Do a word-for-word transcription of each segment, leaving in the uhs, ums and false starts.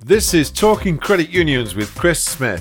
This is Talking Credit Unions with Chris Smith.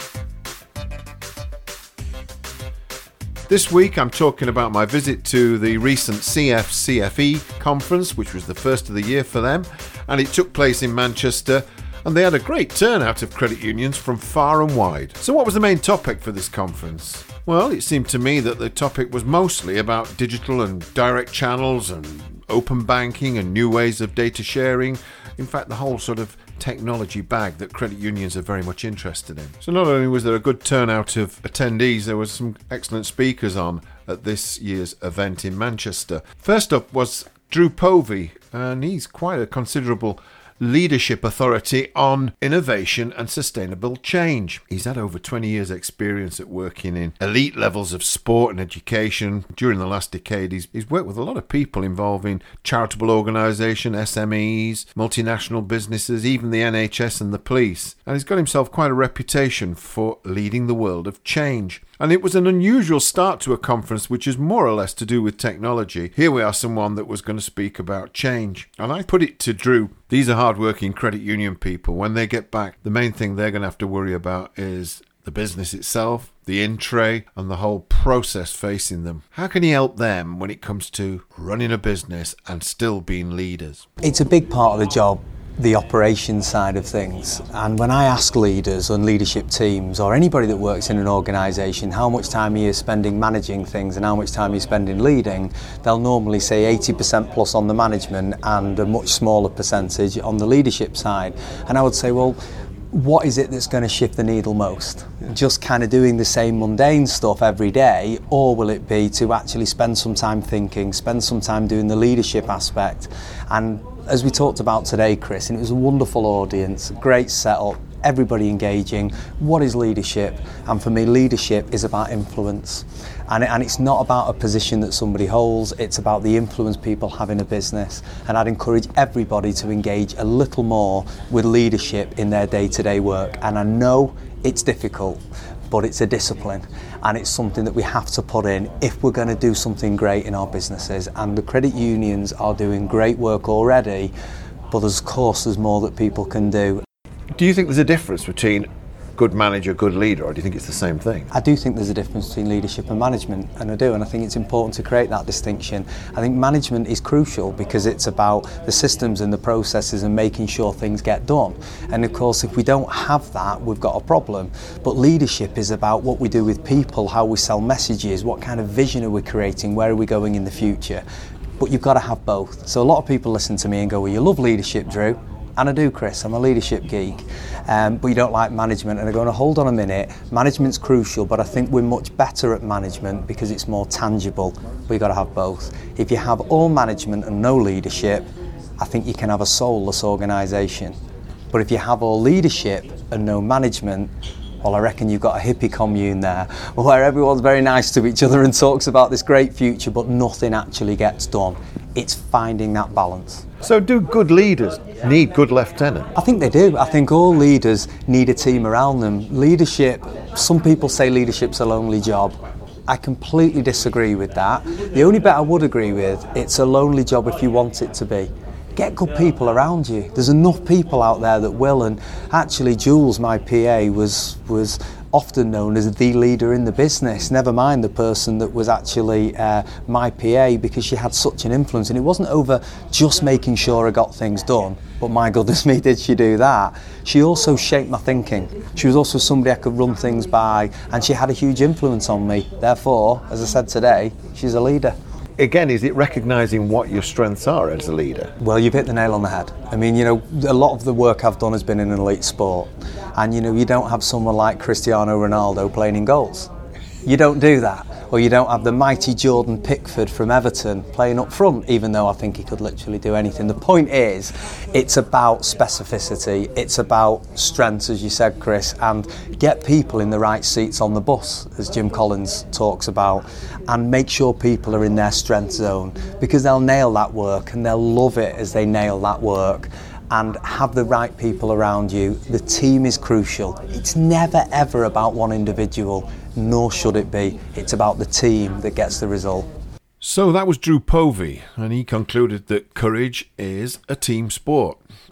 This week I'm talking about my visit to the recent C F C F E conference, which was the first of the year for them, and it took place in Manchester, and they had a great turnout of credit unions from far and wide. So what was the main topic for this conference? Well, it seemed to me that the topic was mostly about digital and direct channels and open banking and new ways of data sharing. In fact, the whole sort of technology bag that credit unions are very much interested in. So not only was there a good turnout of attendees, there was some excellent speakers on at this year's event in Manchester. First up was Drew Povey, and he's quite a considerable leadership authority on innovation and sustainable change. He's had over twenty years experience at working in elite levels of sport and education. During the last decade, he's, he's worked with a lot of people involving charitable organisation, S M Es, multinational businesses, even the N H S and the police. And he's got himself quite a reputation for leading the world of change. And it was an unusual start to a conference which is more or less to do with technology. Here we are, someone that was going to speak about change. And I put it to Drew, these are hard-working credit union people. When they get back, the main thing they're going to have to worry about is the business itself, the in-tray, and the whole process facing them. How can he help them when it comes to running a business and still being leaders? It's a big part of the job, the operations side of things. And when I ask leaders and leadership teams or anybody that works in an organisation how much time are you spending managing things and how much time are you spending leading, they'll normally say eighty percent plus on the management and a much smaller percentage on the leadership side. And I would say, well, what is it that's going to shift the needle most? Just kind of doing the same mundane stuff every day, or will it be to actually spend some time thinking, spend some time doing the leadership aspect? And as we talked about today, Chris, and it was a wonderful audience, great setup, everybody engaging. What is leadership? And for me, leadership is about influence. And, it, and it's not about a position that somebody holds, it's about the influence people have in a business. And I'd encourage everybody to engage a little more with leadership in their day-to-day work. And I know it's difficult, but it's a discipline. And it's something that we have to put in if we're going to do something great in our businesses. And the credit unions are doing great work already, but there's, of course, there's more that people can do. Do you think there's a difference between good manager, good leader, or do you think it's the same thing? I do think there's a difference between leadership and management, and I do, and I think it's important to create that distinction. I think management is crucial because it's about the systems and the processes and making sure things get done. And of course, if we don't have that, we've got a problem. But leadership is about what we do with people, how we sell messages, what kind of vision are we creating, where are we going in the future. But you've got to have both. So a lot of people listen to me and go, well, you love leadership, Drew. And I do, Chris, I'm a leadership geek, um, but you don't like management. And I go, no, hold on a minute, management's crucial, but I think we're much better at management because it's more tangible. We've got to have both. If you have all management and no leadership, I think you can have a soulless organisation. But if you have all leadership and no management, well, I reckon you've got a hippie commune there, where everyone's very nice to each other and talks about this great future, but nothing actually gets done. It's finding that balance. So do good leaders need good lieutenants? I think they do. I think all leaders need a team around them. Leadership, some people say leadership's a lonely job. I completely disagree with that. The only bit I would agree with, it's a lonely job if you want it to be. Get good people around you. There's enough people out there that will, and actually Jules, my P A, was was often known as the leader in the business, never mind the person that was actually uh, my P A, because she had such an influence. And it wasn't over just making sure I got things done, but my goodness me, did she do that. She also shaped my thinking. She was also somebody I could run things by, and she had a huge influence on me. Therefore, as I said today, she's a leader. Again, is it recognising what your strengths are as a leader? Well, you've hit the nail on the head. I mean, you know, a lot of the work I've done has been in an elite sport. And, you know, you don't have someone like Cristiano Ronaldo playing in goals. You don't do that. Or you don't have the mighty Jordan Pickford from Everton playing up front, even though I think he could literally do anything. The point is, it's about specificity. It's about strengths, as you said, Chris, and get people in the right seats on the bus, as Jim Collins talks about, and make sure people are in their strength zone, because they'll nail that work and they'll love it as they nail that work. And have the right people around you. The team is crucial. It's never ever about one individual, nor should it be. It's about the team that gets the result. So that was Drew Povey, and he concluded that courage is a team sport.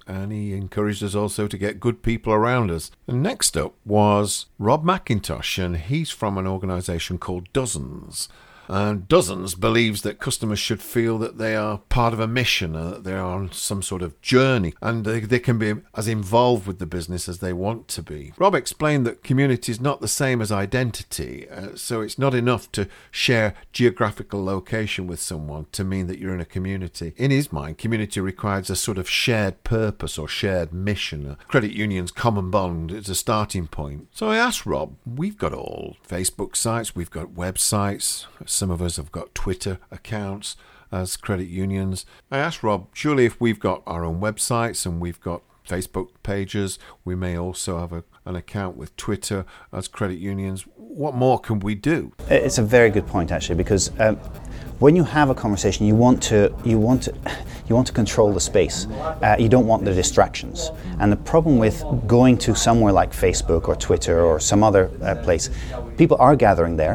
and he encouraged us also to get good people around us. And next up was Rob McIntosh, and he's from an organisation called Dozens. And Dozens believes that customers should feel that they are part of a mission and that they are on some sort of journey, and they, they can be as involved with the business as they want to be. Rob explained that community is not the same as identity, uh, so it's not enough to share geographical location with someone to mean that you're in a community. In his mind, community requires a sort of shared purpose or shared mission. A credit union's common bond is a starting point. So I asked Rob, we've got all Facebook sites, we've got websites, some of us have got Twitter accounts as credit unions. I asked Rob, surely if we've got our own websites and we've got Facebook pages, we may also have a, an account with Twitter as credit unions. What more can we do? It's a very good point, actually, because um, when you have a conversation, you want to you want to you want to control the space. Uh, you don't want the distractions. And the problem with going to somewhere like Facebook or Twitter or some other uh, place, people are gathering there,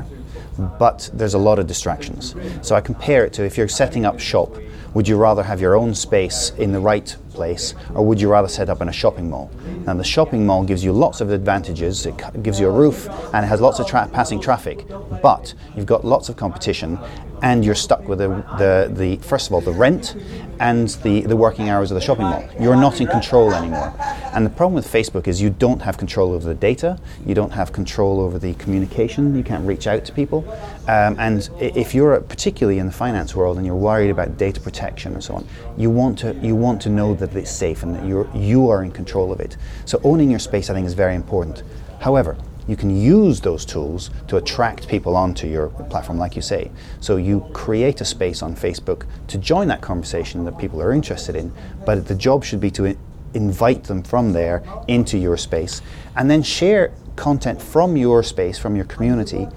but there's a lot of distractions. So I compare it to if you're setting up shop, would you rather have your own space in the right place, or would you rather set up in a shopping mall? Now the shopping mall gives you lots of advantages. It gives you a roof and it has lots of tra- passing traffic, but you've got lots of competition and you're stuck with the, the, the first of all the rent and the, the working hours of the shopping mall. You're not in control anymore. And the problem with Facebook is you don't have control over the data, you don't have control over the communication, you can't reach out to people. Um, and if you're particularly in the finance world and you're worried about data protection and so on, you want to you want to know that it's safe and that you're you are in control of it. So owning your space, I think, is very important. However, you can use those tools to attract people onto your platform, like you say. So you create a space on Facebook to join that conversation that people are interested in, but the job should be to invite them from there into your space and then share content from your space, from your community,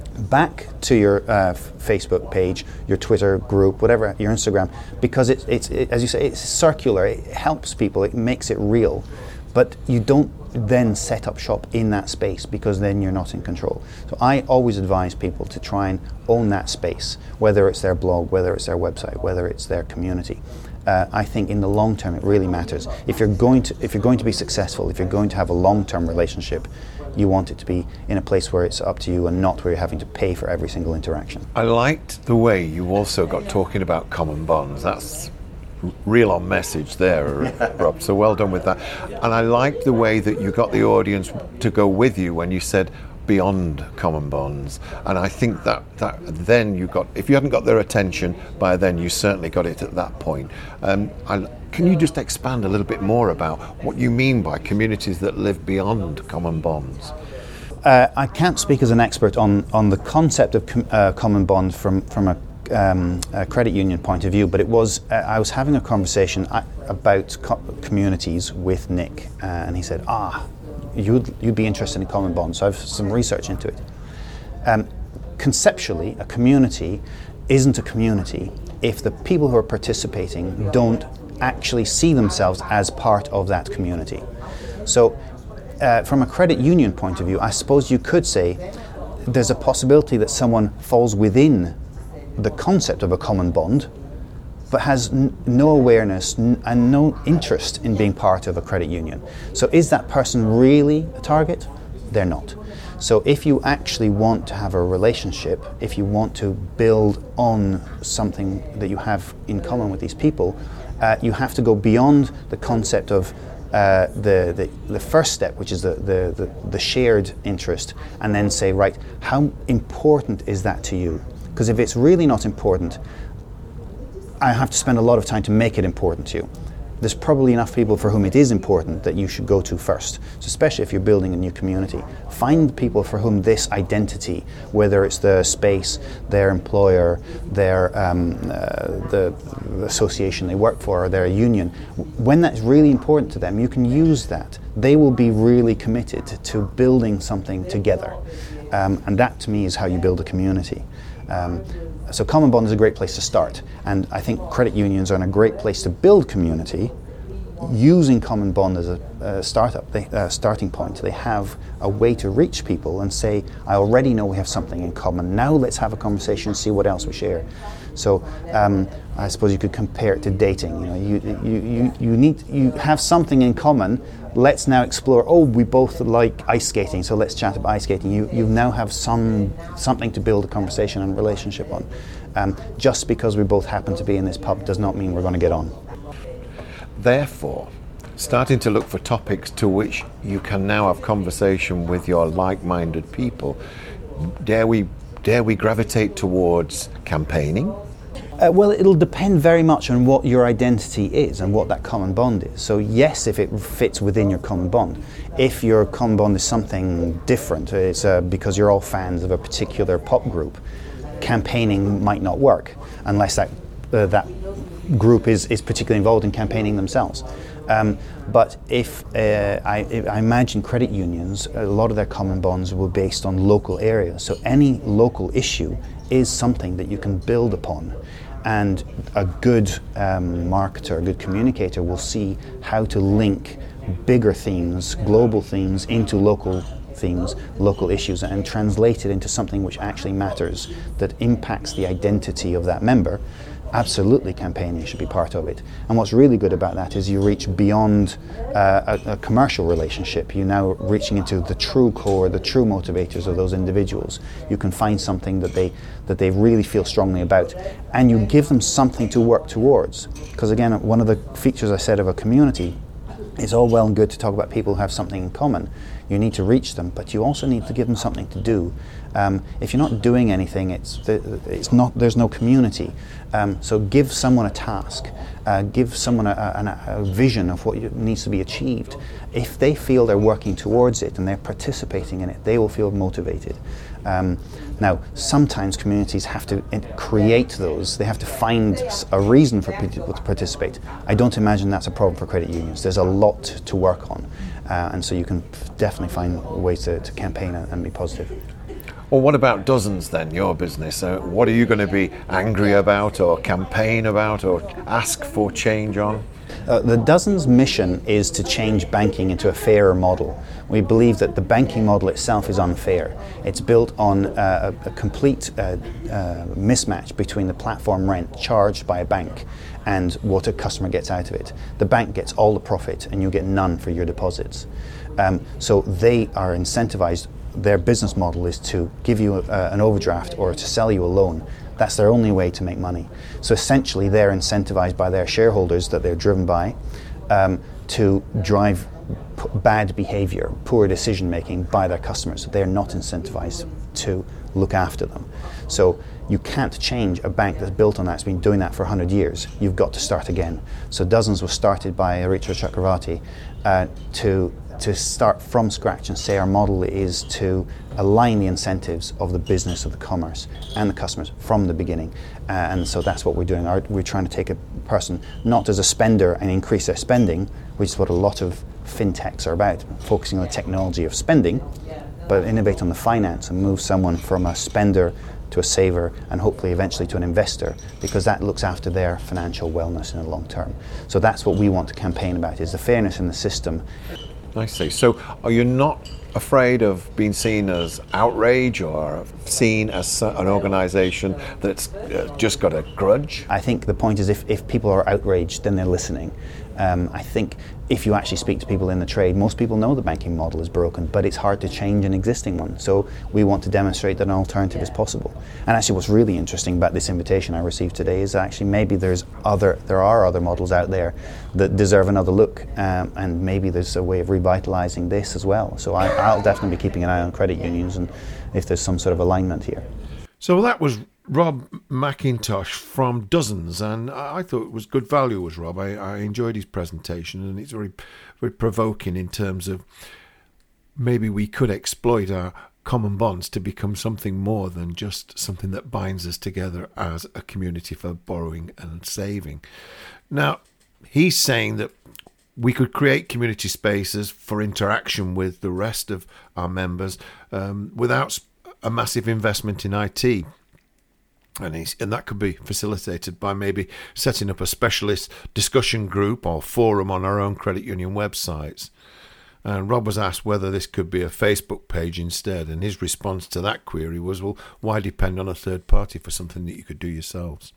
back to your uh, Facebook page, your Twitter group, whatever, your Instagram, because it's, it's it, as you say, it's circular, it helps people, it makes it real. But you don't then set up shop in that space because then you're not in control. So I always advise people to try and own that space, whether it's their blog, whether it's their website, whether it's their community. Uh, I think in the long term it really matters. If you're going to if you're going to be successful, if you're going to have a long-term relationship, you want it to be in a place where it's up to you and not where you're having to pay for every single interaction. I liked the way you also got talking about common bonds. That's real on message there, Rob, so well done with that. And I liked the way that you got the audience to go with you when you said beyond common bonds, and I think that, that then you got, if you hadn't got their attention by then, you certainly got it at that point. Um, and can you just expand a little bit more about what you mean by communities that live beyond common bonds? Uh, I can't speak as an expert on, on the concept of com- uh, common bond from, from a Um, a credit union point of view, but it was uh, I was having a conversation about co- communities with Nick, uh, and he said, ah, you'd you'd be interested in common bonds, so I've some research into it. Um, conceptually, a community isn't a community if the people who are participating don't actually see themselves as part of that community. So uh, from a credit union point of view, I suppose you could say there's a possibility that someone falls within the concept of a common bond, but has n- no awareness n- and no interest in being part of a credit union. So is that person really a target? They're not. So if you actually want to have a relationship, if you want to build on something that you have in common with these people, uh, you have to go beyond the concept of uh, the, the the first step, which is the, the, the, the shared interest, and then say, right, how important is that to you? Because if it's really not important, I have to spend a lot of time to make it important to you. There's probably enough people for whom it is important that you should go to first. So especially if you're building a new community, find people for whom this identity, whether it's the space, their employer, their um, uh, the, the association they work for, or their union, when that's really important to them, you can use that. They will be really committed to building something together. Um, and that to me is how you build a community. Um, so common bond is a great place to start, and I think credit unions are in a great place to build community, using Common Bond as a uh, startup, they, uh, starting point, they have a way to reach people and say, I already know we have something in common. Now let's have a conversation and see what else we share. So um, I suppose you could compare it to dating. You know, you, you, you, you need you have something in common. Let's now explore. Oh, we both like ice skating, so let's chat about ice skating. You you now have some something to build a conversation and relationship on. Um, just because we both happen to be in this pub does not mean we're going to get on. Therefore, starting to look for topics to which you can now have conversation with your like-minded people. Dare we dare we gravitate towards campaigning? Uh, well, it'll depend very much on what your identity is and what that common bond is. So yes, if it fits within your common bond. If your common bond is something different, it's uh, because you're all fans of a particular pop group, campaigning might not work unless that uh, that group is, is particularly involved in campaigning themselves. Um, but if uh, I, if I imagine credit unions, a lot of their common bonds were based on local areas. So any local issue is something that you can build upon. And a good um, marketer, a good communicator will see how to link bigger themes, global themes, into local themes, local issues, and translate it into something which actually matters, that impacts the identity of that member. Absolutely, campaigning should be part of it. And what's really good about that is you reach beyond uh, a, a commercial relationship. You're now reaching into the true core, the true motivators of those individuals. You can find something that they that they really feel strongly about, and you give them something to work towards. Because again, one of the features I said of a community, it's all well and good to talk about people who have something in common. You need to reach them, but you also need to give them something to do. Um, if you're not doing anything, it's it's not. There's no community. Um, so give someone a task. Uh, give someone a, a, a vision of what needs to be achieved. If they feel they're working towards it and they're participating in it, they will feel motivated. Um, now, sometimes communities have to create those. They have to find a reason for people to participate. I don't imagine that's a problem for credit unions. There's a lot to work on, uh, and so you can definitely find ways to, to campaign and, and be positive. Well, what about Dozens then, your business? Uh, what are you going to be angry about or campaign about or ask for change on? Uh, the Dozens mission is to change banking into a fairer model. We believe that the banking model itself is unfair. It's built on uh, a, a complete uh, uh, mismatch between the platform rent charged by a bank and what a customer gets out of it. The bank gets all the profit and you get none for your deposits. Um, so they are incentivized. Their business model is to give you a, an overdraft or to sell you a loan. That's their only way to make money. So essentially they're incentivized by their shareholders that they're driven by um, to drive p- bad behavior, poor decision making by their customers. They're not incentivized to look after them. So you can't change a bank that's built on that. It's been doing that for one hundred years. You've got to start again. So Dozens was started by Richa Chakravarti uh, to to start from scratch and say our model is to align the incentives of the business, of the commerce and the customers from the beginning. Uh, and so that's what we're doing. Our, we're trying to take a person not as a spender and increase their spending, which is what a lot of fintechs are about, focusing on the technology of spending, but innovate on the finance and move someone from a spender to a saver and hopefully eventually to an investor, because that looks after their financial wellness in the long term. So that's what we want to campaign about, is the fairness in the system. I see. So are you not afraid of being seen as outrage or seen as an organisation that's just got a grudge? I think the point is if, if people are outraged, then they're listening. Um, I think if you actually speak to people in the trade, most people know the banking model is broken, but it's hard to change an existing one. So we want to demonstrate that an alternative is possible. And actually what's really interesting about this invitation I received today is actually maybe there's other, there are other models out there that deserve another look, um, and maybe there's a way of revitalising this as well. So I, I'll definitely be keeping an eye on credit unions and if there's some sort of alignment here. So that was Rob McIntosh from Dozens, and I thought it was good value, was Rob. I, I enjoyed his presentation, and it's very, very provoking in terms of maybe we could exploit our common bonds to become something more than just something that binds us together as a community for borrowing and saving. Now, he's saying that we could create community spaces for interaction with the rest of our members um, without a massive investment in I T. And, he's, and that could be facilitated by maybe setting up a specialist discussion group or forum on our own credit union websites. And Rob was asked whether this could be a Facebook page instead, and his response to that query was, well, why depend on a third party for something that you could do yourselves?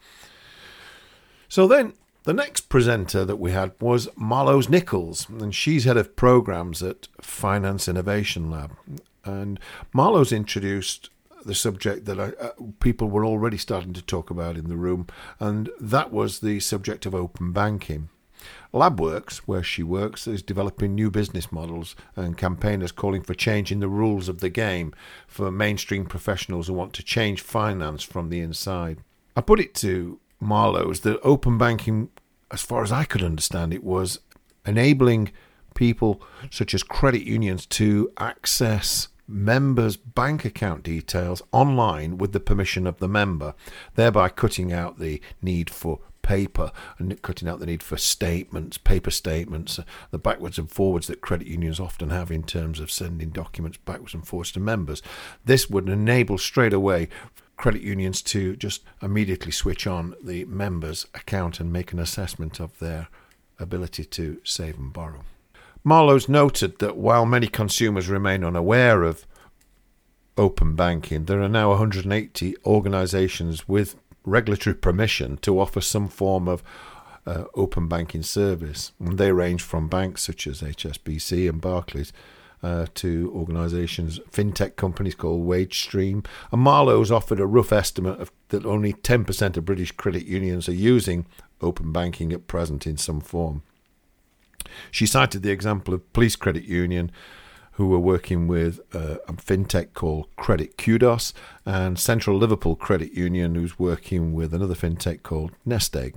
So then the next presenter that we had was Marloes Nichols, and she's head of programs at Finance Innovation Lab. And Marloes introduced the subject that I, uh, people were already starting to talk about in the room, and that was the subject of open banking. LabWorks, where she works, is developing new business models and campaigners calling for change in the rules of the game for mainstream professionals who want to change finance from the inside. I put it to Marloes that open banking, as far as I could understand it, was enabling people such as credit unions to access members' bank account details online with the permission of the member, thereby cutting out the need for paper and cutting out the need for statements, paper statements, the backwards and forwards that credit unions often have in terms of sending documents backwards and forwards to members. This would enable straight away credit unions to just immediately switch on the member's account and make an assessment of their ability to save and borrow. Marloes noted that while many consumers remain unaware of open banking, there are now one hundred eighty organisations with regulatory permission to offer some form of uh, open banking service. And they range from banks such as H S B C and Barclays uh, to organisations, fintech companies called WageStream. And Marloes offered a rough estimate of that only ten percent of British credit unions are using open banking at present in some form. She cited the example of Police Credit Union, who were working with uh, a fintech called Credit Kudos, and Central Liverpool Credit Union, who's working with another fintech called Nest Egg.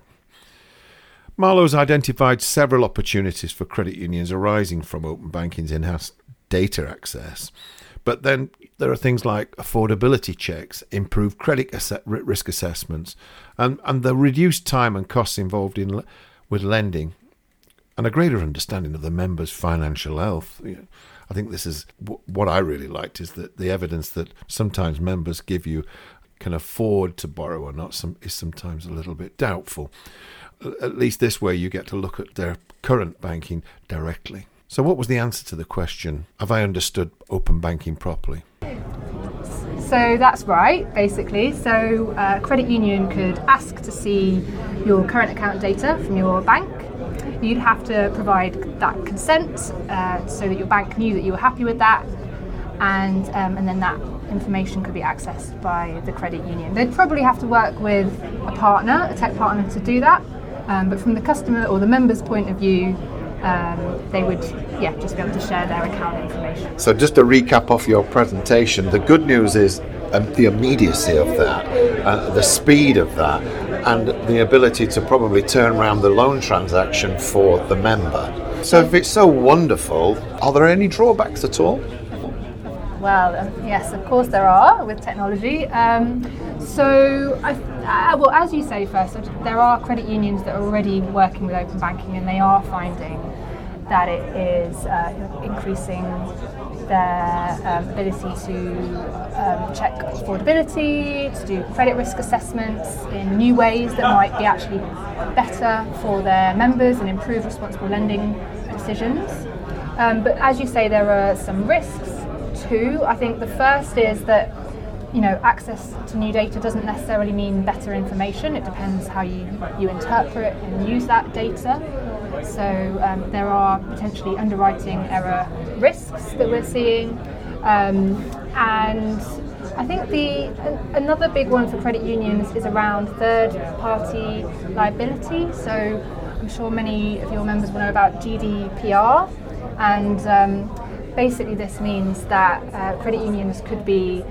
Marloes identified several opportunities for credit unions arising from open banking's enhanced data access. But then there are things like affordability checks, improved credit ass- risk assessments, and, and the reduced time and costs involved in with lending, and a greater understanding of the members' financial health. You know, I think this is w- what I really liked, is that the evidence that sometimes members give you can afford to borrow or not some, is sometimes a little bit doubtful. At least this way you get to look at their current banking directly. So what was the answer to the question, have I understood open banking properly? So that's right, basically. So a credit union could ask to see your current account data from your bank. You'd have to provide that consent uh, so that your bank knew that you were happy with that, and um, and then that information could be accessed by the credit union. They'd probably have to work with a partner, a tech partner, to do that, um, but from the customer or the member's point of view, um, they would yeah just be able to share their account information. So just to recap off your presentation, the good news is um, the immediacy of that, uh, the speed of that, and the ability to probably turn around the loan transaction for the member. So if it's so wonderful, are there any drawbacks at all? Well, um, yes, of course there are with technology. Um, so, I, uh, well, as you say first, there are credit unions that are already working with open banking, and they are finding that it is uh, increasing their um, ability to um, check affordability, to do credit risk assessments in new ways that might be actually better for their members and improve responsible lending decisions. Um, but as you say, there are some risks too. I think the first is that, you know, access to new data doesn't necessarily mean better information. It depends how you, you interpret and use that data. So um, there are potentially underwriting error risks that we're seeing, um, and I think the another big one for credit unions is around third-party liability. So I'm sure many of your members will know about G D P R, and um, basically this means that uh, credit unions could be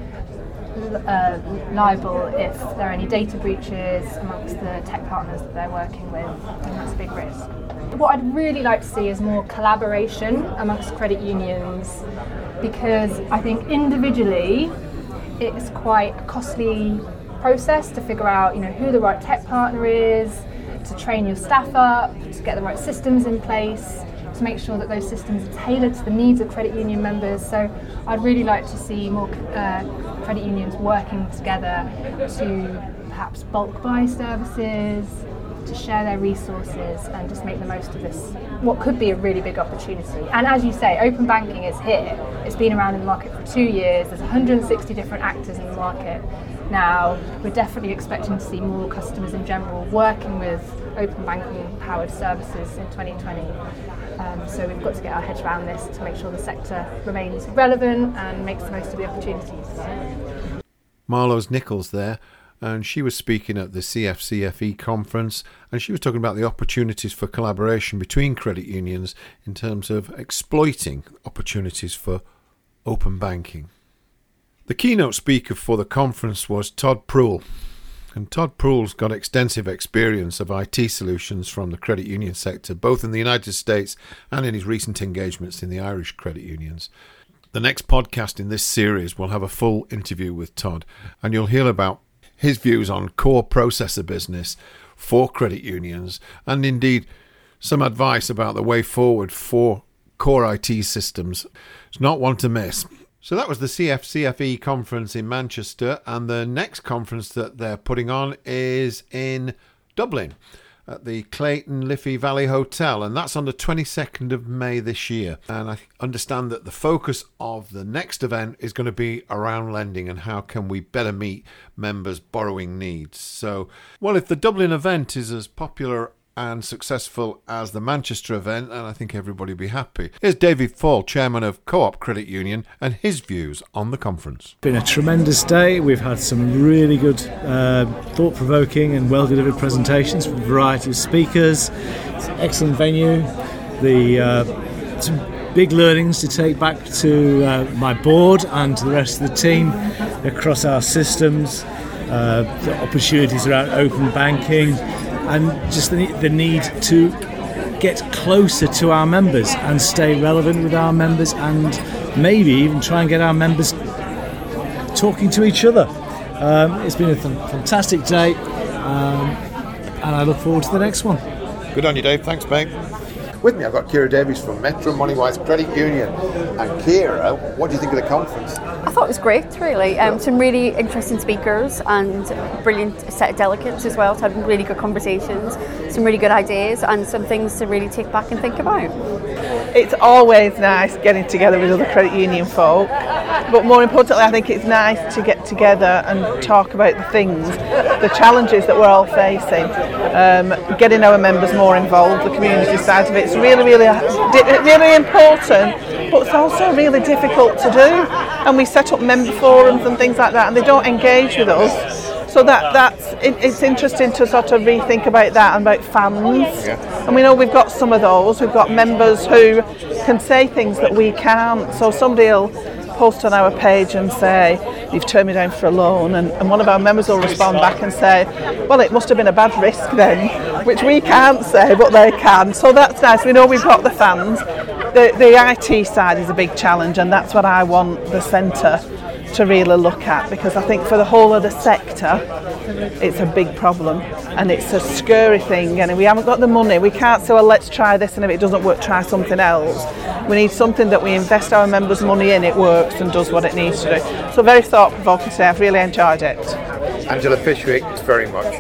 Uh, liable if there are any data breaches amongst the tech partners that they're working with, and that's a big risk. What I'd really like to see is more collaboration amongst credit unions, because I think individually it's quite a costly process to figure out, you know, who the right tech partner is, to train your staff up, to get the right systems in place, to make sure that those systems are tailored to the needs of credit union members. So I'd really like to see more uh, credit unions working together to perhaps bulk buy services, to share their resources and just make the most of this, what could be a really big opportunity. And as you say, open banking is here. It's been around in the market for two years. There's one hundred sixty different actors in the market. Now, we're definitely expecting to see more customers in general working with open banking powered services in twenty twenty. Um, so we've got to get our heads around this to make sure the sector remains relevant and makes the most of the opportunities. Marloes Nichols there. And she was speaking at the C F C F E conference, and she was talking about the opportunities for collaboration between credit unions in terms of exploiting opportunities for open banking. The keynote speaker for the conference was Todd Proul, and Todd Proul's got extensive experience of I T solutions from the credit union sector, both in the United States and in his recent engagements in the Irish credit unions. The next podcast in this series will have a full interview with Todd, and you'll hear about his views on core processor business for credit unions, and indeed some advice about the way forward for core I T systems. It's not one to miss. So that was the C F C F E conference in Manchester, and the next conference that they're putting on is in Dublin at the Clayton Liffey Valley Hotel, and that's on the twenty-second of May this year. And I understand that the focus of the next event is going to be around lending and how can we better meet members' borrowing needs. So, well, if the Dublin event is as popular and successful as the Manchester event, and I think everybody will be happy. Here's David Fall, chairman of Co-op Credit Union, and his views on the conference. Been a tremendous day. We've had some really good, uh, thought-provoking and well-delivered presentations from a variety of speakers. It's an excellent venue. The uh, some big learnings to take back to uh, my board and to the rest of the team across our systems. Uh, the opportunities around open banking, and just the, the need to get closer to our members and stay relevant with our members, and maybe even try and get our members talking to each other. Um, it's been a th- fantastic day, um, and I look forward to the next one. Good on you, Dave. Thanks, mate. With me, I've got Kira Davies from Metro Moneywise Credit Union. And Kira, what do you think of the conference? I thought it was great, really. Um, some really interesting speakers and brilliant set of delegates as well. So had really good conversations, some really good ideas, and some things to really take back and think about. It's always nice getting together with other credit union folk, but more importantly, I think it's nice to get together and talk about the things, the challenges that we're all facing. Um, getting our members more involved, the community side of it's really, really, really important, but it's also really difficult to do. And we set up member forums and things like that, and they don't engage with us. So that that's it, it's interesting to sort of rethink about that and about fans. Yeah. And we know we've got some of those. We've got members who can say things that we can't. So somebody will post on our page and say, "You've turned me down for a loan," and, and one of our members will respond back and say, "Well, it must have been a bad risk then," which we can't say, but they can. So that's nice. We know we've got the fans. The, the I T side is a big challenge, and that's what I want the centre to really look at, because I think for the whole of the sector it's a big problem and it's a scary thing, and we haven't got the money. We can't say, well, let's try this, and if it doesn't work, try something else. We need something that we invest our members' money in, it works and does what it needs to do. So very thought-provoking today. I've really enjoyed it. Angela Fishwick, thanks very much.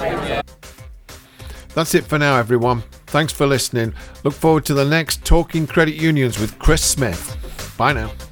That's it for now, everyone. Thanks for listening. Look forward to the next Talking Credit Unions with Chris Smith. Bye now.